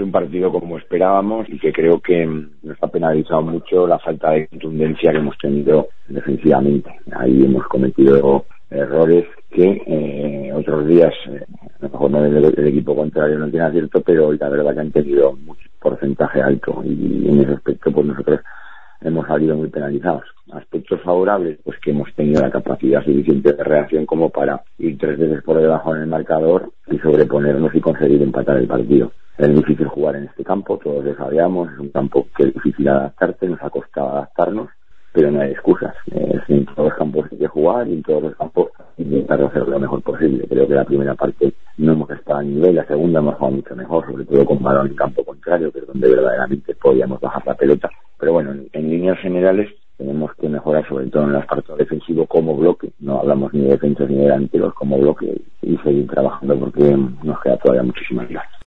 un partido como esperábamos y que creo que nos ha penalizado mucho la falta de contundencia que hemos tenido defensivamente. Ahí hemos cometido errores que otros días, a lo mejor no el equipo contrario no tiene acierto, pero hoy la verdad que han tenido mucho porcentaje alto y en ese aspecto pues nosotros hemos salido muy penalizados. Aspectos favorables, pues que hemos tenido la capacidad suficiente de reacción como para ir 3 veces por debajo en el marcador y sobreponernos y conseguir empatar el partido. Es difícil jugar en este campo, todos lo sabíamos, es un campo que es difícil adaptarte, nos ha costado adaptarnos, pero no hay excusas. En todos los campos hay que jugar y en todos los campos intentar hacerlo lo mejor posible. Creo que la primera parte no hemos estado a nivel, la segunda hemos jugado mucho mejor, sobre todo con balón en campo contrario, que es donde verdaderamente podíamos bajar la pelota. Pero bueno, en líneas generales tenemos que mejorar sobre todo en el aspecto defensivo como bloque, no hablamos ni de defensas ni de delanteros, como bloque, y seguir trabajando porque nos queda todavía muchísima liga.